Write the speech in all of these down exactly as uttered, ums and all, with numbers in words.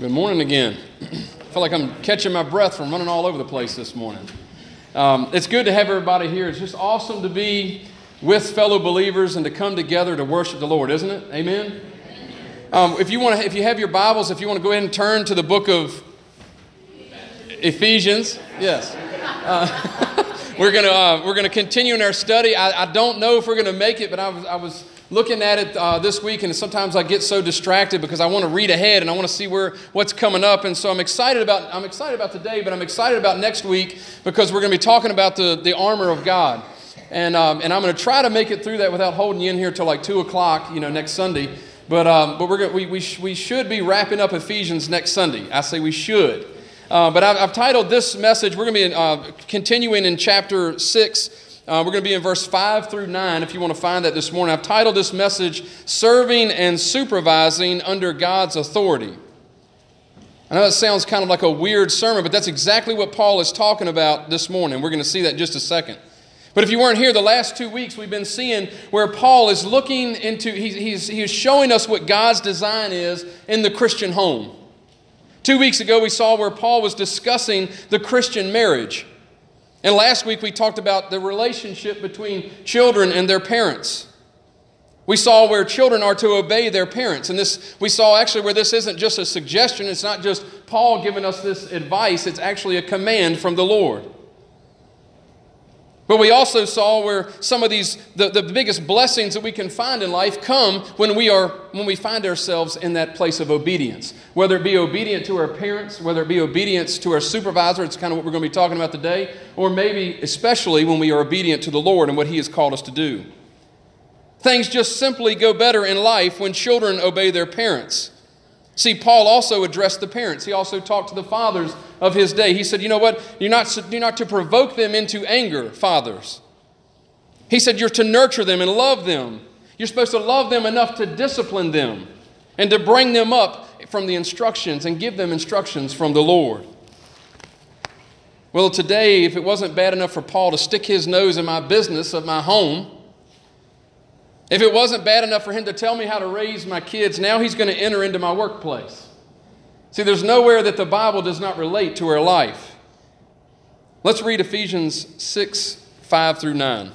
Good morning again. I feel like I'm catching my breath from running all over the place this morning. Um, it's good to have everybody here. It's just awesome to be with fellow believers and to come together to worship the Lord, isn't it? Amen. Um, if you want to, if you have your Bibles, if you want to go ahead and turn to the book of Ephesians, yes. Uh, we're gonna uh, we're gonna continue in our study. I, I don't know if we're gonna make it, but I was I was. looking at it uh, this week, and sometimes I get so distracted because I want to read ahead and I want to see where what's coming up. And so I'm excited about I'm excited about today, but I'm excited about next week because we're going to be talking about the, the armor of God. And um, and I'm going to try to make it through that without holding you in here till like two o'clock, you know, next Sunday. But um, but we're gonna, we we sh- we should be wrapping up Ephesians next Sunday. I say we should. Uh, but I've, I've titled this message. We're going to be uh, continuing in chapter six. Uh, we're going to be in verse five through nine if you want to find that this morning. I've titled this message, Serving and Supervising Under God's Authority. I know that sounds kind of like a weird sermon, but that's exactly what Paul is talking about this morning. We're going to see that in just a second. But if you weren't here, the last two weeks we've been seeing where Paul is looking into, he's, he's, he's showing us what God's design is in the Christian home. Two weeks ago we saw where Paul was discussing the Christian marriage. And last week we talked about the relationship between children and their parents. We saw where children are to obey their parents. And this we saw actually where this isn't just a suggestion. It's not just Paul giving us this advice. It's actually a command from the Lord. But we also saw where some of these, the, the biggest blessings that we can find in life come when we are, when we find ourselves in that place of obedience. Whether it be obedient to our parents, whether it be obedience to our supervisor, it's kind of what we're going to be talking about today, or maybe especially when we are obedient to the Lord and what He has called us to do. Things just simply go better in life when children obey their parents. See, Paul also addressed the parents. He also talked to the fathers of his day. He said, you know what? You're not, you're not to provoke them into anger, fathers. He said you're to nurture them and love them. You're supposed to love them enough to discipline them and to bring them up from the instructions and give them instructions from the Lord. Well, today, if it wasn't bad enough for Paul to stick his nose in my business of my home, if it wasn't bad enough for him to tell me how to raise my kids, now he's going to enter into my workplace. See, there's nowhere that the Bible does not relate to our life. Let's read Ephesians six, five through nine.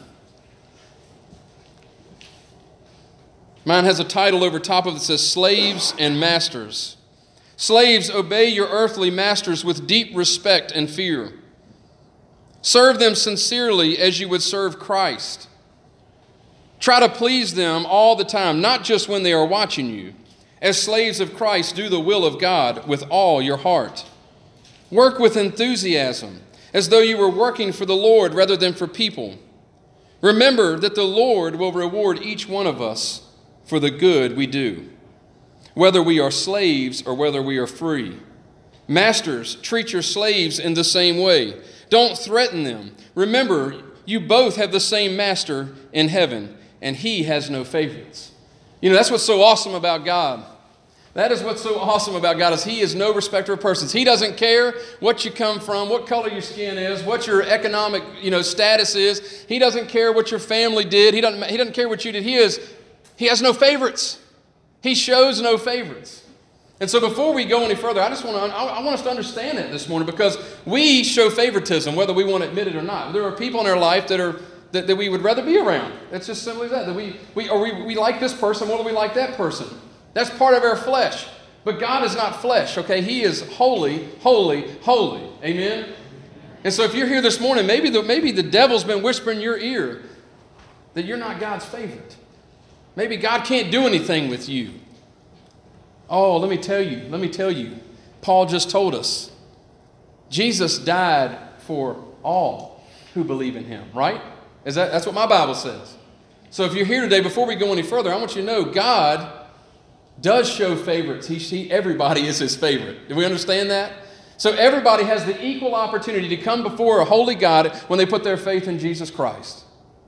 Mine has a title over top of it that says, Slaves and Masters. Slaves, obey your earthly masters with deep respect and fear. Serve them sincerely as you would serve Christ. Try to please them all the time, not just when they are watching you. As slaves of Christ, do the will of God with all your heart. Work with enthusiasm, as though you were working for the Lord rather than for people. Remember that the Lord will reward each one of us for the good we do, whether we are slaves or whether we are free. Masters, treat your slaves in the same way. Don't threaten them. Remember, you both have the same master in heaven, and He has no favorites. You know, that's what's so awesome about God. That is what's so awesome about God is He is no respecter of persons. He doesn't care what you come from, what color your skin is, what your economic, you know, status is. He doesn't care what your family did. He doesn't, he doesn't care what you did. He is, He has no favorites. He shows no favorites. And so before we go any further, I just want to, I want us to understand that this morning because we show favoritism whether we want to admit it or not. There are people in our life that are That, that we would rather be around. It's just simply that. That we we or we, we like this person more than we like that person. That's part of our flesh. But God is not flesh, okay? He is holy, holy, holy. Amen? And so if you're here this morning, maybe the, maybe the devil's been whispering in your ear that you're not God's favorite. Maybe God can't do anything with you. Oh, let me tell you, let me tell you. Paul just told us. Jesus died for all who believe in Him, right? Is that, that's what my Bible says. So if you're here today, before we go any further, I want you to know God does show favorites. He, he, everybody is His favorite. Do we understand that? So everybody has the equal opportunity to come before a holy God when they put their faith in Jesus Christ.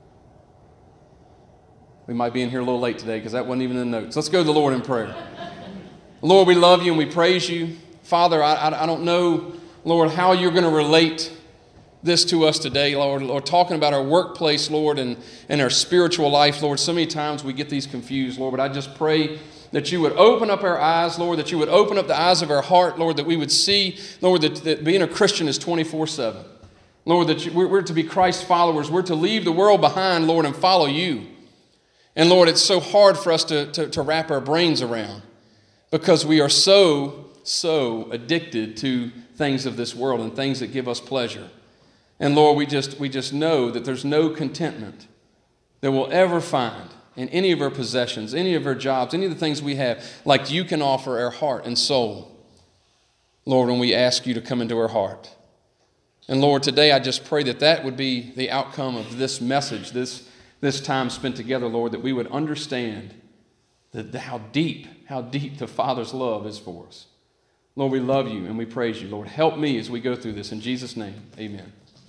We might be in here a little late today because that wasn't even in the notes. Let's go to the Lord in prayer. Lord, we love You and we praise You. Father, I, I, I don't know, Lord, how You're going to relate this to us today, Lord. Lord, talking about our workplace, Lord, and, and our spiritual life, Lord. So many times we get these confused, Lord, but I just pray that you would open up our eyes, Lord, that you would open up the eyes of our heart, Lord, that we would see, Lord, that, that being a Christian is twenty-four seven. Lord, that you, we're, we're to be Christ followers. We're to leave the world behind, Lord, and follow you. And Lord, it's so hard for us to, to, to wrap our brains around because we are so, so addicted to things of this world and things that give us pleasure. And Lord, we just, we just know that there's no contentment that we'll ever find in any of our possessions, any of our jobs, any of the things we have, like you can offer our heart and soul, Lord, when we ask you to come into our heart. And Lord, today I just pray that that would be the outcome of this message, this, this time spent together, Lord, that we would understand that how deep, how deep the Father's love is for us. Lord, we love you and we praise you. Lord, help me as we go through this. In Jesus' name, amen.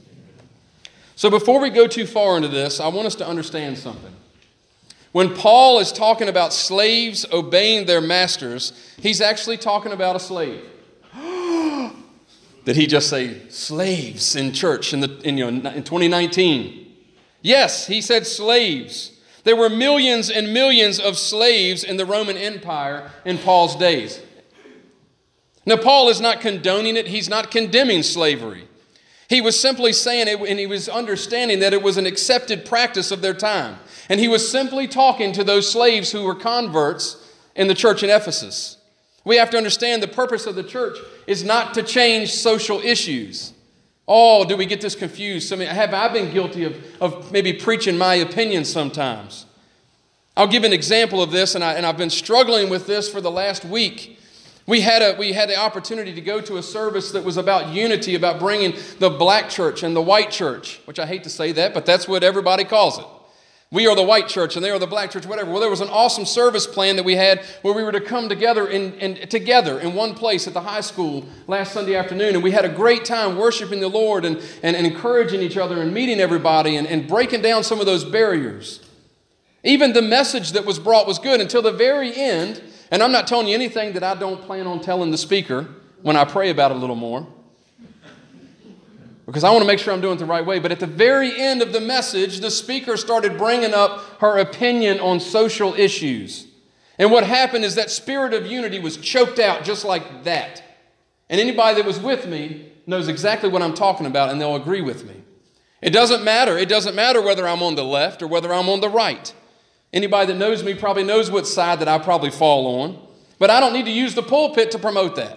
So before we go too far into this, I want us to understand something. When Paul is talking about slaves obeying their masters, he's actually talking about a slave. Did he just say slaves in church in, the, in, you know, in twenty nineteen? Yes, he said slaves. There were millions and millions of slaves in the Roman Empire in Paul's days. Now, Paul is not condoning it. He's not condemning slavery. He was simply saying it, and he was understanding that it was an accepted practice of their time. And he was simply talking to those slaves who were converts in the church in Ephesus. We have to understand the purpose of the church is not to change social issues. Oh, do we get this confused? I mean, have I been guilty of, of maybe preaching my opinion sometimes? I'll give an example of this, and, I, and I've been struggling with this for the last week. We had a we had the opportunity to go to a service that was about unity, about bringing the black church and the white church, which I hate to say that, but that's what everybody calls it. We are the white church and they are the black church, whatever. Well, there was an awesome service plan that we had where we were to come together in, in together in one place at the high school last Sunday afternoon, and we had a great time worshiping the Lord and, and, and encouraging each other and meeting everybody and, and breaking down some of those barriers. Even the message that was brought was good until the very end. And I'm not telling you anything that I don't plan on telling the speaker when I pray about it a little more, because I want to make sure I'm doing it the right way. But at the very end of the message, the speaker started bringing up her opinion on social issues. And what happened is that spirit of unity was choked out just like that. And anybody that was with me knows exactly what I'm talking about, and they'll agree with me. It doesn't matter. It doesn't matter whether I'm on the left or whether I'm on the right. Anybody that knows me probably knows what side that I probably fall on. But I don't need to use the pulpit to promote that.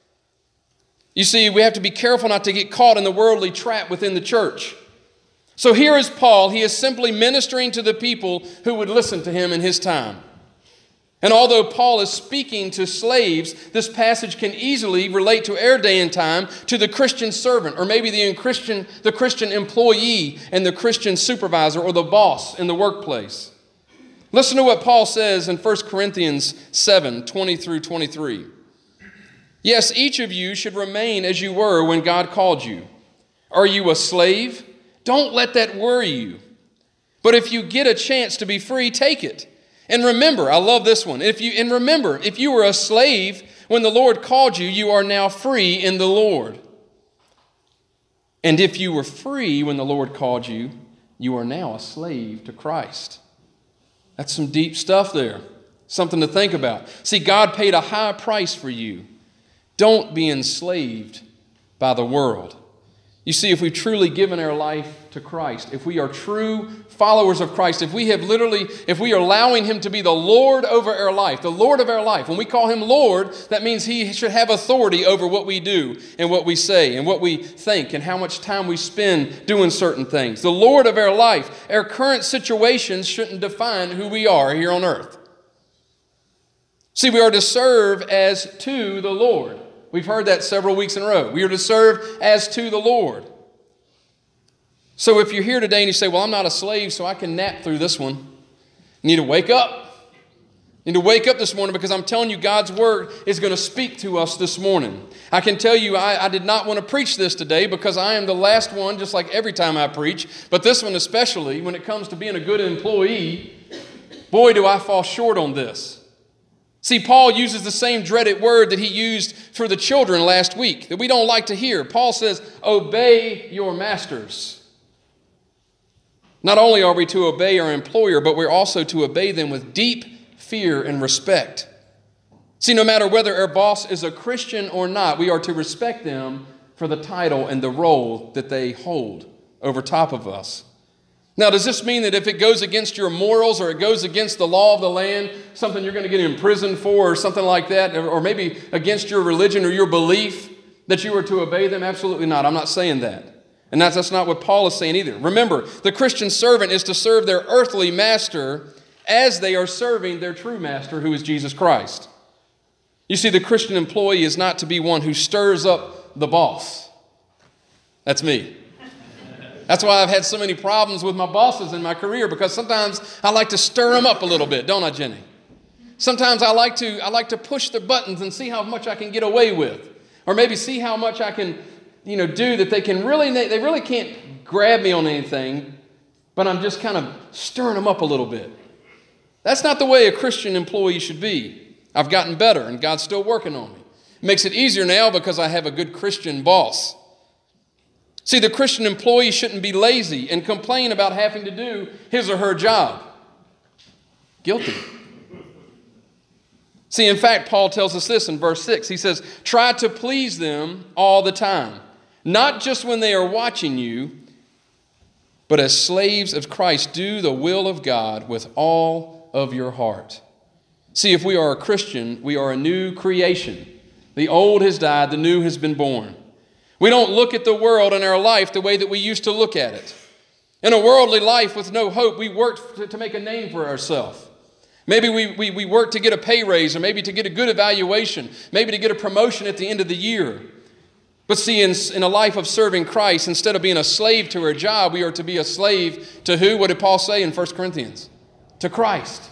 You see, we have to be careful not to get caught in the worldly trap within the church. So here is Paul. He is simply ministering to the people who would listen to him in his time. And although Paul is speaking to slaves, this passage can easily relate to our day and time, to the Christian servant, or maybe the Christian, the Christian employee and the Christian supervisor or the boss in the workplace. Listen to what Paul says in First Corinthians seven, twenty through twenty-three. Yes, each of you should remain as you were when God called you. Are you a slave? Don't let that worry you. But if you get a chance to be free, take it. And remember, I love this one. If you and remember, if you were a slave when the Lord called you, you are now free in the Lord. And if you were free when the Lord called you, you are now a slave to Christ. That's some deep stuff there. Something to think about. See, God paid a high price for you. Don't be enslaved by the world. You see, if we've truly given our life to Christ, if we are true followers of Christ, if we have literally, if we are allowing Him to be the Lord over our life, the Lord of our life, when we call Him Lord, that means He should have authority over what we do and what we say and what we think and how much time we spend doing certain things. The Lord of our life, our current situations shouldn't define who we are here on earth. See, we are to serve as to the Lord. We've heard that several weeks in a row. We are to serve as to the Lord. So if you're here today and you say, well, I'm not a slave, so I can nap through this one. You need to wake up. You need to wake up this morning, because I'm telling you, God's word is going to speak to us this morning. I can tell you, I, I did not want to preach this today because I am the last one, just like every time I preach. But this one especially, when it comes to being a good employee, boy, do I fall short on this. See, Paul uses the same dreaded word that he used for the children last week that we don't like to hear. Paul says, obey your masters. Not only are we to obey our employer, but we're also to obey them with deep fear and respect. See, no matter whether our boss is a Christian or not, we are to respect them for the title and the role that they hold over top of us. Now, does this mean that if it goes against your morals or it goes against the law of the land, something you're going to get imprisoned for or something like that, or maybe against your religion or your belief, that you are to obey them? Absolutely not. I'm not saying that. And that's, that's not what Paul is saying either. Remember, the Christian servant is to serve their earthly master as they are serving their true master, who is Jesus Christ. You see, the Christian employee is not to be one who stirs up the boss. That's me. That's why I've had so many problems with my bosses in my career, because sometimes I like to stir them up a little bit, don't I, Jenny? Sometimes I like to I like to push the buttons and see how much I can get away with, or maybe see how much I can, you know, do that they can really they really can't grab me on anything, but I'm just kind of stirring them up a little bit. That's not the way a Christian employee should be. I've gotten better, and God's still working on me. It makes it easier now because I have a good Christian boss. See, the Christian employee shouldn't be lazy and complain about having to do his or her job. Guilty. See, in fact, Paul tells us this in verse six. He says, try to please them all the time, not just when they are watching you, but as slaves of Christ, do the will of God with all of your heart. See, if we are a Christian, we are a new creation. The old has died, the new has been born. We don't look at the world and our life the way that we used to look at it. In a worldly life with no hope, we work to, to make a name for ourselves. Maybe we, we, we work to get a pay raise, or maybe to get a good evaluation, maybe to get a promotion at the end of the year. But see, in, in a life of serving Christ, instead of being a slave to our job, we are to be a slave to who? What did Paul say in First Corinthians? To Christ.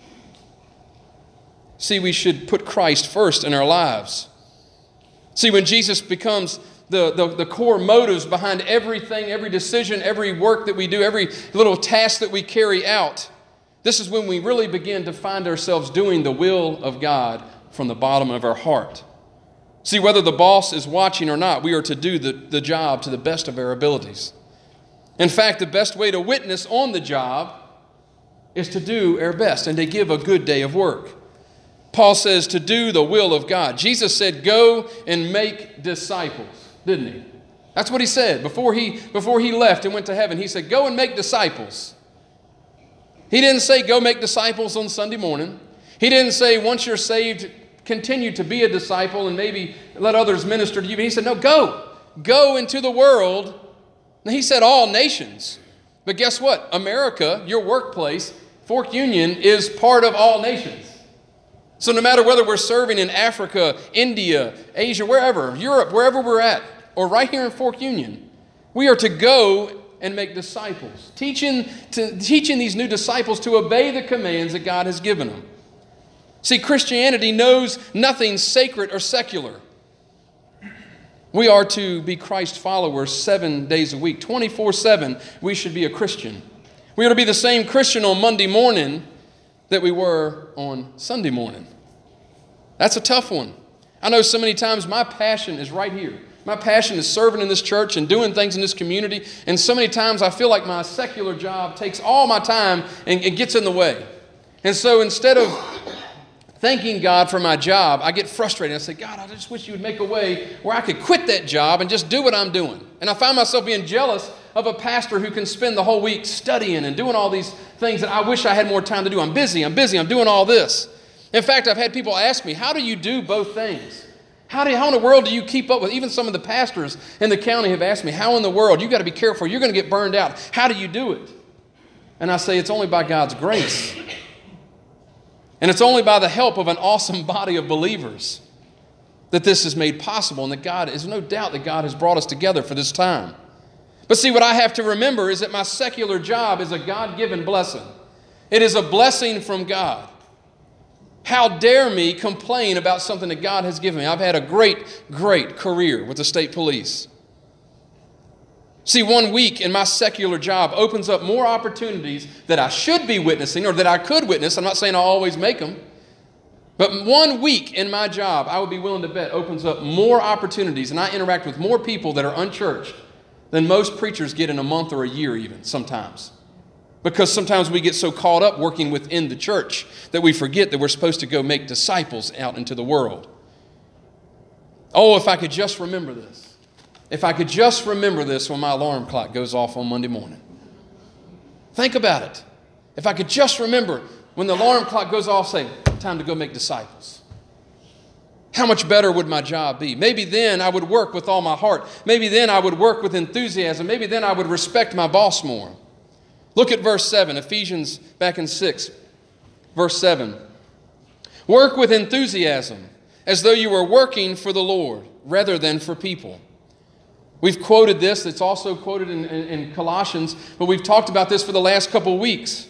See, we should put Christ first in our lives. See, when Jesus becomes The, the, the core motives behind everything, every decision, every work that we do, every little task that we carry out, this is when we really begin to find ourselves doing the will of God from the bottom of our heart. See, whether the boss is watching or not, we are to do the, the job to the best of our abilities. In fact, the best way to witness on the job is to do our best and to give a good day of work. Paul says to do the will of God. Jesus said, go and make disciples. Didn't he? That's what he said before he before he left and went to heaven. He said, go and make disciples. He didn't say go make disciples on Sunday morning. He didn't say once you're saved, continue to be a disciple and maybe let others minister to you. But he said, no, go. Go into the world. Now, he said all nations. But guess what? America, your workplace, Fork Union, is part of all nations. So no matter whether we're serving in Africa, India, Asia, wherever, Europe, wherever we're at, or right here in Fork Union, we are to go and make disciples, teaching, to, teaching these new disciples to obey the commands that God has given them. See, Christianity knows nothing sacred or secular. We are to be Christ followers seven days a week, twenty-four seven, we should be a Christian. We are to be the same Christian on Monday morning that we were on Sunday morning. That's a tough one. I know so many times my passion is right here. My passion is serving in this church and doing things in this community. And so many times I feel like my secular job takes all my time and it gets in the way. And so instead of thanking God for my job, I get frustrated. I say, God, I just wish you would make a way where I could quit that job and just do what I'm doing. And I find myself being jealous of a pastor who can spend the whole week studying and doing all these things that I wish I had more time to do. I'm busy, I'm busy, I'm doing all this. In fact, I've had people ask me, how do you do both things? How, do you, how in the world do you keep up with, even some of the pastors in the county have asked me, how in the world, you got to be careful, you're going to get burned out. How do you do it? And I say, it's only by God's grace. And it's only by the help of an awesome body of believers that this is made possible, and that God, there's no doubt that God has brought us together for this time. But see, what I have to remember is that my secular job is a God-given blessing. It is a blessing from God. How dare me complain about something that God has given me? I've had a great, great career with the state police. See, one week in my secular job opens up more opportunities that I should be witnessing or that I could witness. I'm not saying I'll always make them. But one week in my job, I would be willing to bet, opens up more opportunities, and I interact with more people that are unchurched than most preachers get in a month or a year even sometimes. Because sometimes we get so caught up working within the church that we forget that we're supposed to go make disciples out into the world. Oh, if I could just remember this. If I could just remember this when my alarm clock goes off on Monday morning. Think about it. If I could just remember when the alarm clock goes off, say, time to go make disciples. How much better would my job be? Maybe then I would work with all my heart. Maybe then I would work with enthusiasm. Maybe then I would respect my boss more. Look at verse seven, Ephesians back in six, verse seven. Work with enthusiasm as though you were working for the Lord rather than for people. We've quoted this. It's also quoted in, in, in Colossians, but we've talked about this for the last couple of weeks.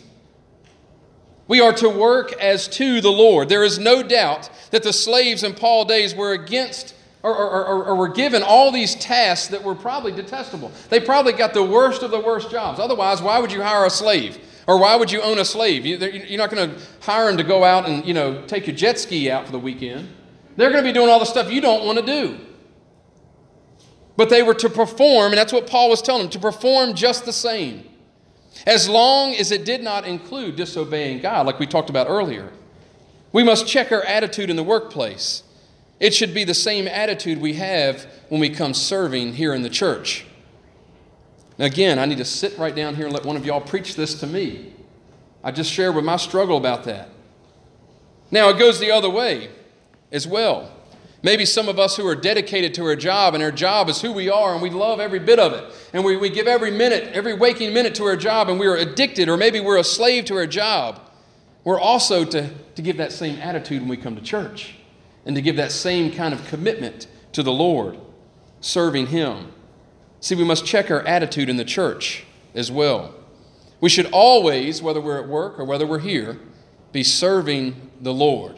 We are to work as to the Lord. There is no doubt that the slaves in Paul's days were against Or, or, or, or were given all these tasks that were probably detestable. They probably got the worst of the worst jobs. Otherwise, why would you hire a slave? Or why would you own a slave? You, you're not going to hire them to go out and, you know, take your jet ski out for the weekend. They're going to be doing all the stuff you don't want to do. But they were to perform, and that's what Paul was telling them, to perform just the same. As long as it did not include disobeying God, like we talked about earlier. We must check our attitude in the workplace. It should be the same attitude we have when we come serving here in the church. Now again, I need to sit right down here and let one of y'all preach this to me. I just shared with my struggle about that. Now it goes the other way as well. Maybe some of us who are dedicated to our job, and our job is who we are, and we love every bit of it. And we, we give every minute, every waking minute to our job, and we are addicted, or maybe we're a slave to our job. We're also to, to give that same attitude when we come to church. And to give that same kind of commitment to the Lord, serving Him. See, we must check our attitude in the church as well. We should always, whether we're at work or whether we're here, be serving the Lord.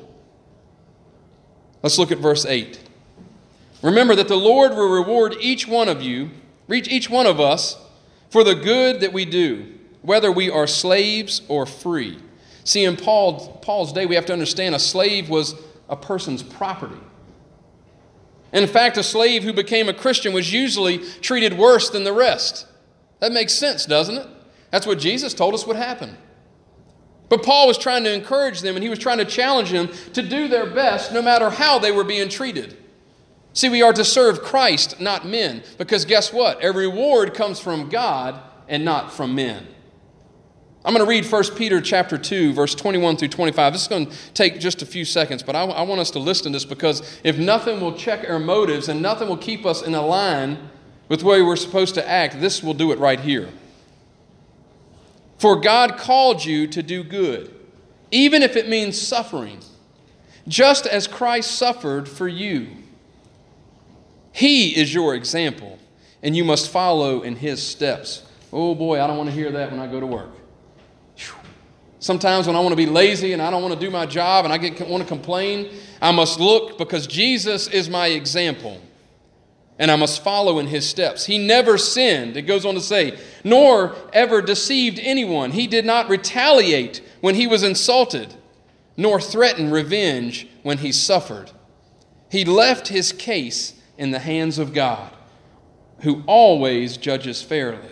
Let's look at verse eight. Remember that the Lord will reward each one of you, each one of us, for the good that we do, whether we are slaves or free. See, in Paul, Paul's day, we have to understand a slave was a person's property. In fact, a slave who became a Christian was usually treated worse than the rest. That makes sense, doesn't it? That's what Jesus told us would happen. But Paul was trying to encourage them, and he was trying to challenge them to do their best no matter how they were being treated. See, we are to serve Christ, not men, because guess what? Every reward comes from God and not from men. I'm going to read First Peter chapter two, verse twenty-one through twenty-five. This is going to take just a few seconds, but I, I want us to listen to this because if nothing will check our motives and nothing will keep us in a line with the way we're supposed to act, this will do it right here. For God called you to do good, even if it means suffering, just as Christ suffered for you. He is your example, and you must follow in His steps. Oh boy, I don't want to hear that when I go to work. Sometimes when I want to be lazy and I don't want to do my job and I get, want to complain, I must look because Jesus is my example. And I must follow in His steps. He never sinned, it goes on to say, nor ever deceived anyone. He did not retaliate when He was insulted, nor threaten revenge when He suffered. He left His case in the hands of God, who always judges fairly.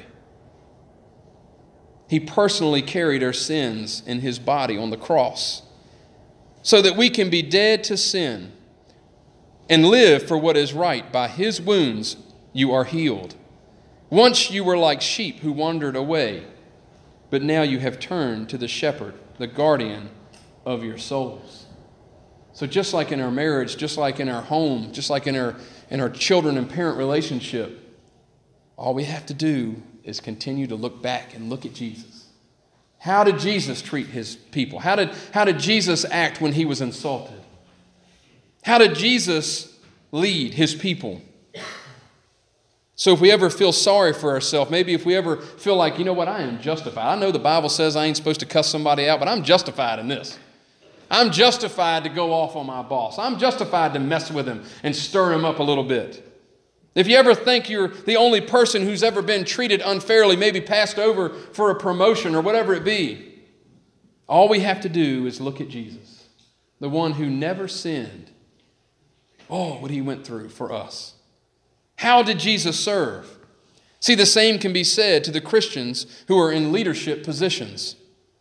He personally carried our sins in His body on the cross so that we can be dead to sin and live for what is right. By His wounds you are healed. Once you were like sheep who wandered away, but now you have turned to the shepherd, the guardian of your souls. So just like in our marriage, just like in our home, just like in our, in our children and parent relationship, all we have to do is continue to look back and look at Jesus. How did Jesus treat His people? How did, how did Jesus act when He was insulted? How did Jesus lead His people? So if we ever feel sorry for ourselves, maybe if we ever feel like, you know what, I am justified. I know the Bible says I ain't supposed to cuss somebody out, but I'm justified in this. I'm justified to go off on my boss. I'm justified to mess with him and stir him up a little bit. If you ever think you're the only person who's ever been treated unfairly, maybe passed over for a promotion or whatever it be, all we have to do is look at Jesus, the one who never sinned. Oh, what He went through for us. How did Jesus serve? See, the same can be said to the Christians who are in leadership positions.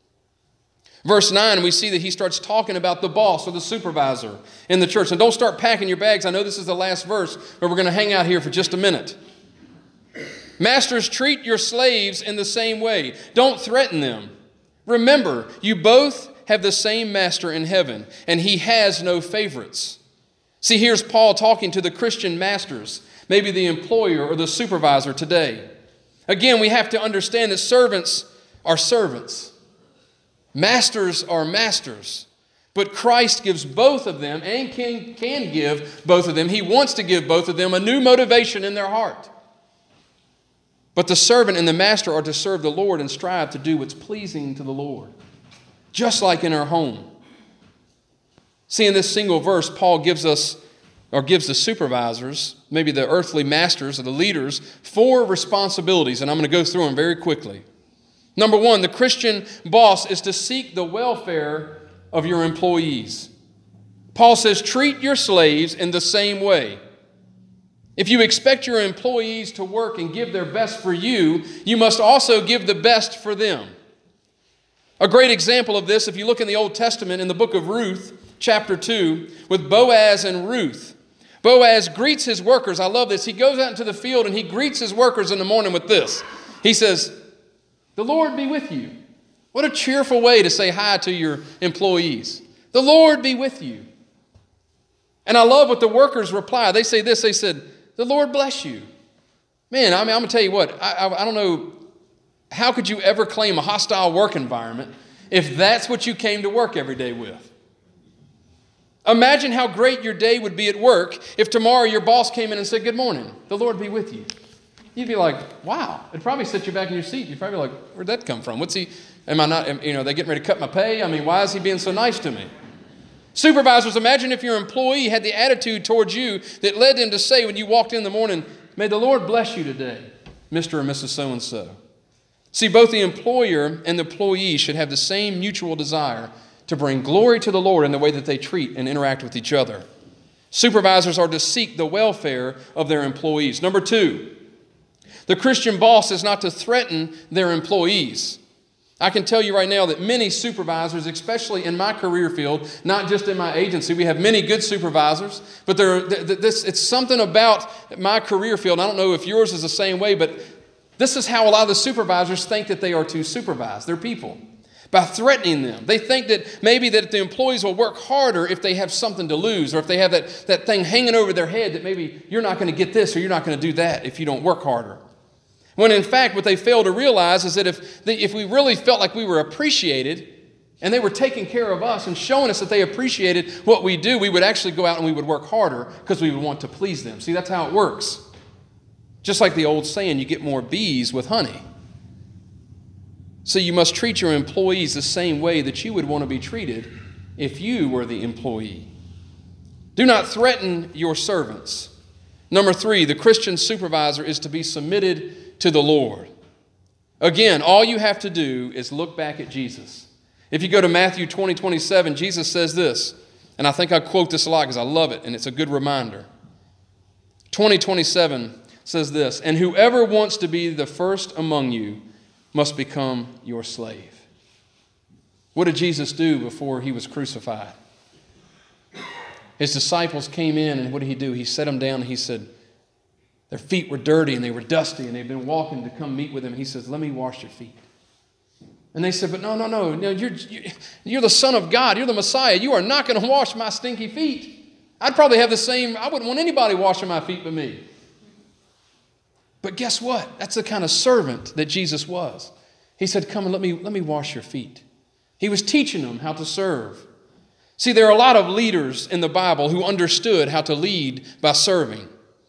Verse nine, we see that he starts talking about the boss or the supervisor in the church. And don't start packing your bags. I know this is the last verse, but we're going to hang out here for just a minute. Masters, treat your slaves in the same way. Don't threaten them. Remember, you both have the same master in heaven, and he has no favorites. See, here's Paul talking to the Christian masters, maybe the employer or the supervisor today. Again, we have to understand that servants are servants. Masters are masters. But Christ gives both of them and can, can give both of them. He wants to give both of them a new motivation in their heart. But the servant and the master are to serve the Lord and strive to do what's pleasing to the Lord, just like in our home. See, in this single verse, Paul gives us, or gives the supervisors, maybe the earthly masters or the leaders, four responsibilities, and I'm going to go through them very quickly. Number one, the Christian boss is to seek the welfare of your employees. Paul says, treat your slaves in the same way. If you expect your employees to work and give their best for you, you must also give the best for them. A great example of this, if you look in the Old Testament in the book of Ruth, chapter two, with Boaz and Ruth. Boaz greets his workers. I love this. He goes out into the field and he greets his workers in the morning with this. He says, "The Lord be with you." What a cheerful way to say hi to your employees. "The Lord be with you." And I love what the workers reply. They say this, they said, "The Lord bless you." Man, I mean, I'm going to tell you what, I, I, I don't know, how could you ever claim a hostile work environment if that's what you came to work every day with? Imagine how great your day would be at work if tomorrow your boss came in and said, "Good morning, the Lord be with you." You'd be like, wow. It'd probably sit you back in your seat. You'd probably be like, where'd that come from? What's he, am I not, am, you know, they getting ready to cut my pay? I mean, why is he being so nice to me? Supervisors, imagine if your employee had the attitude towards you that led them to say when you walked in the morning, "May the Lord bless you today, Mister or Missus So-and-so." See, both the employer and the employee should have the same mutual desire to bring glory to the Lord in the way that they treat and interact with each other. Supervisors are to seek the welfare of their employees. Number two, the Christian boss is not to threaten their employees. I can tell you right now that many supervisors, especially in my career field, not just in my agency, we have many good supervisors, but there, this, it's something about my career field. I don't know if yours is the same way, but this is how a lot of the supervisors think that they are to supervise their people, by threatening them. They think that maybe that the employees will work harder if they have something to lose, or if they have that, that thing hanging over their head that maybe you're not going to get this or you're not going to do that if you don't work harder. When in fact, what they fail to realize is that if, they, if we really felt like we were appreciated and they were taking care of us and showing us that they appreciated what we do, we would actually go out and we would work harder because we would want to please them. See, that's how it works. Just like the old saying, you get more bees with honey. So you must treat your employees the same way that you would want to be treated if you were the employee. Do not threaten your servants. Number three, the Christian supervisor is to be submitted to the Lord. Again, all you have to do is look back at Jesus. If you go to Matthew twenty, twenty-seven, Jesus says this, and I think I quote this a lot because I love it and it's a good reminder. twenty, twenty-seven says this, "And whoever wants to be the first among you must become your slave." What did Jesus do before he was crucified? His disciples came in, and what did he do? He set them down and he said, their feet were dirty and they were dusty and they'd been walking to come meet with him. He says, "Let me wash your feet." And they said, "But no, no, no, no, you're, you're the Son of God. You're the Messiah. You are not going to wash my stinky feet. I'd probably have the same, I wouldn't want anybody washing my feet but me." But guess what? That's the kind of servant that Jesus was. He said, "Come and let me, let me wash your feet." He was teaching them how to serve. See, there are a lot of leaders in the Bible who understood how to lead by serving.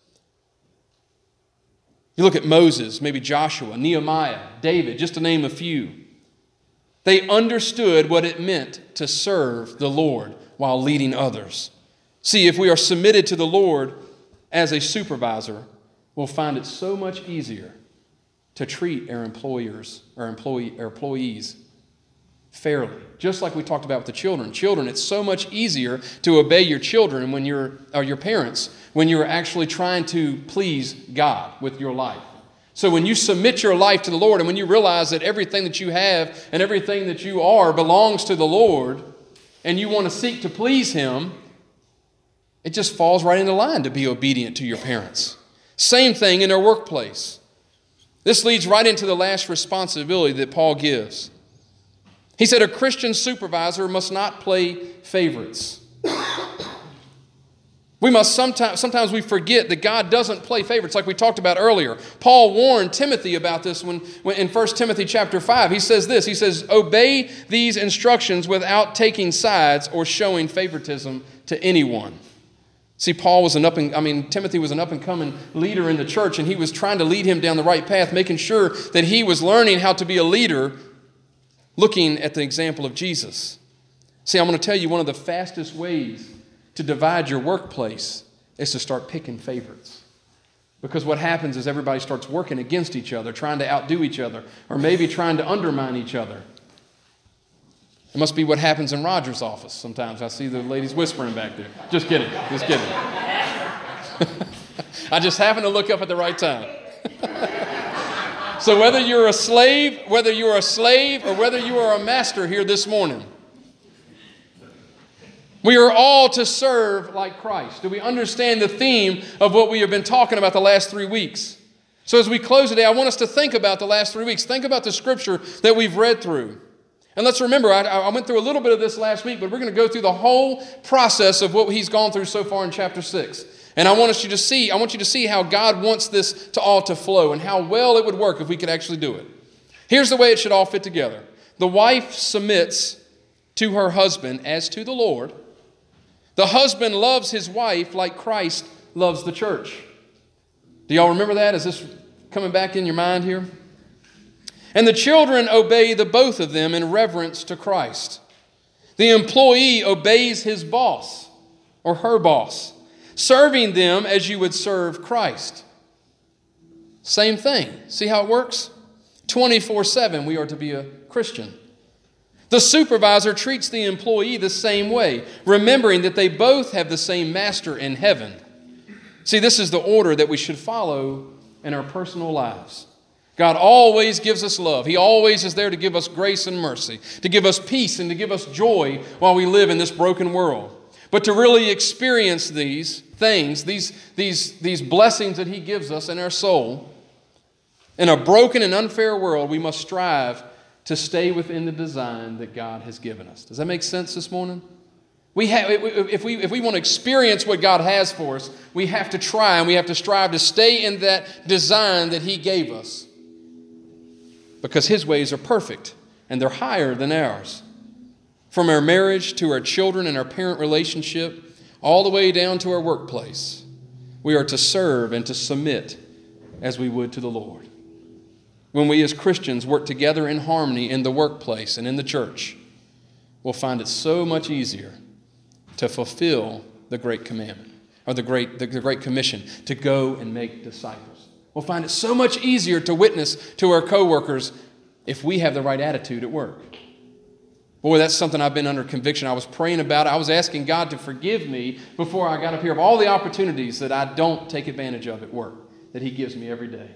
You look at Moses, maybe Joshua, Nehemiah, David, just to name a few. They understood what it meant to serve the Lord while leading others. See, if we are submitted to the Lord as a supervisor, we'll find it so much easier to treat our employers, our employee, our employees fairly. Just like we talked about with the children. Children, it's so much easier to obey your children when you're, or your parents, when you're actually trying to please God with your life. So when you submit your life to the Lord and when you realize that everything that you have and everything that you are belongs to the Lord and you want to seek to please Him, it just falls right into line to be obedient to your parents. Same thing in our workplace. This leads right into the last responsibility that Paul gives. He said a Christian supervisor must not play favorites. We must sometimes, sometimes we forget that God doesn't play favorites like we talked about earlier. Paul warned Timothy about this when, when in First Timothy chapter five. He says this, he says, obey these instructions without taking sides or showing favoritism to anyone. See, Paul was an up and, I mean, Timothy was an up and coming leader in the church, and he was trying to lead him down the right path, making sure that he was learning how to be a leader, looking at the example of Jesus. See, I'm going to tell you one of the fastest ways to divide your workplace is to start picking favorites. Because what happens is everybody starts working against each other, trying to outdo each other, or maybe trying to undermine each other. It must be what happens in Roger's office sometimes. I see the ladies whispering back there. Just kidding, just kidding. I just happen to look up at the right time. So whether you're a slave, whether you're a slave, or whether you are a master here this morning, we are all to serve like Christ. Do we understand the theme of what we have been talking about the last three weeks? So as we close today, I want us to think about the last three weeks. Think about the scripture that we've read through. And let's remember, I, I went through a little bit of this last week, but we're going to go through the whole process of what he's gone through so far in chapter six. And I want us you to see, I want you to see how God wants this to all to flow and how well it would work if we could actually do it. Here's the way it should all fit together. The wife submits to her husband as to the Lord. The husband loves his wife like Christ loves the church. Do y'all remember that? Is this coming back in your mind here? And the children obey the both of them in reverence to Christ. The employee obeys his boss or her boss, serving them as you would serve Christ. Same thing. See how it works? twenty-four seven, we are to be a Christian. The supervisor treats the employee the same way, remembering that they both have the same master in heaven. See, this is the order that we should follow in our personal lives. God always gives us love. He always is there to give us grace and mercy, to give us peace and to give us joy while we live in this broken world. But to really experience these things, these, these, these blessings that He gives us in our soul, in a broken and unfair world, we must strive to stay within the design that God has given us. Does that make sense this morning? We have, if we, if we want to experience what God has for us, we have to try and we have to strive to stay in that design that He gave us. Because His ways are perfect and they're higher than ours. From our marriage to our children and our parent relationship, all the way down to our workplace, we are to serve and to submit as we would to the Lord. When we as Christians work together in harmony in the workplace and in the church, we'll find it so much easier to fulfill the great commandment, or the great, the, the great commission, to go and make disciples. We'll find it so much easier to witness to our coworkers if we have the right attitude at work. Boy, that's something I've been under conviction. I was praying about it. I was asking God to forgive me before I got up here of all the opportunities that I don't take advantage of at work that He gives me every day.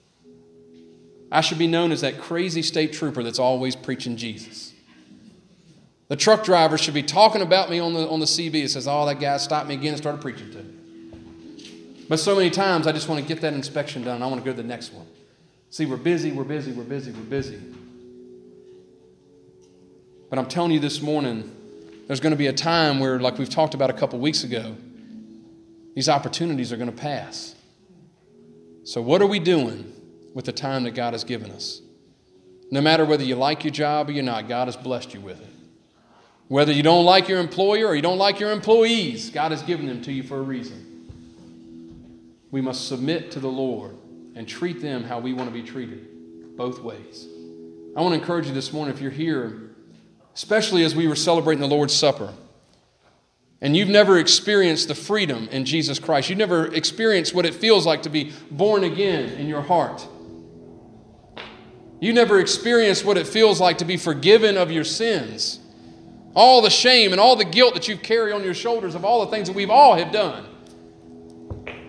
I should be known as that crazy state trooper that's always preaching Jesus. The truck driver should be talking about me on the, on the C B. It says, oh, that guy stopped me again and started preaching to me. But so many times I just want to get that inspection done and I want to go to the next one. See, we're busy, we're busy, we're busy, we're busy. But I'm telling you this morning, there's going to be a time where, like we've talked about a couple weeks ago, these opportunities are going to pass. So what are we doing with the time that God has given us? No matter whether you like your job or you're not, God has blessed you with it. Whether you don't like your employer or you don't like your employees, God has given them to you for a reason. We must submit to the Lord and treat them how we want to be treated, both ways. I want to encourage you this morning, if you're here, especially as we were celebrating the Lord's Supper, and you've never experienced the freedom in Jesus Christ, you've never experienced what it feels like to be born again in your heart. You never experienced what it feels like to be forgiven of your sins. All the shame and all the guilt that you carry on your shoulders of all the things that we've all have done.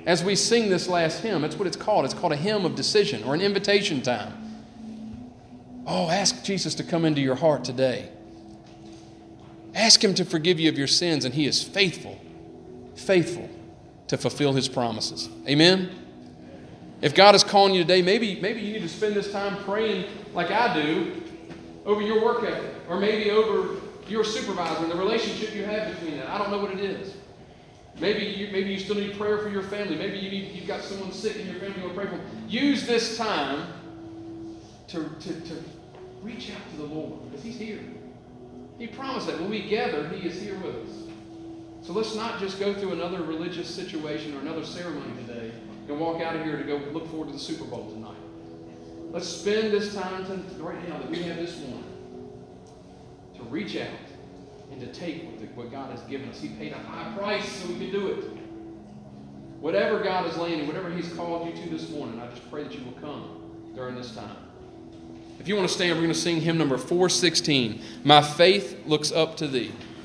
as we sing this last hymn, that's what it's called. It's called a hymn of decision or an invitation time. Oh, ask Jesus to come into your heart today. Ask Him to forgive you of your sins, and He is faithful, faithful to fulfill His promises. Amen? If God is calling you today, maybe, maybe you need to spend this time praying like I do over your work ethic, or maybe over your supervisor and the relationship you have between that. I don't know what it is. Maybe you, maybe you still need prayer for your family. Maybe you need, you've got someone sick in your family you want to pray for. Use this time to, to, to reach out to the Lord, because He's here. He promised that when we gather, He is here with us. So let's not just go through another religious situation or another ceremony today and walk out of here to go look forward to the Super Bowl tonight. Let's spend this time to, right now that we have this morning to reach out and to take what, the, what God has given us. He paid a high price so we can do it. Whatever God is laying, whatever He's called you to this morning, I just pray that you will come during this time. If you want to stand, we're going to sing hymn number four sixteen, My Faith Looks Up to Thee.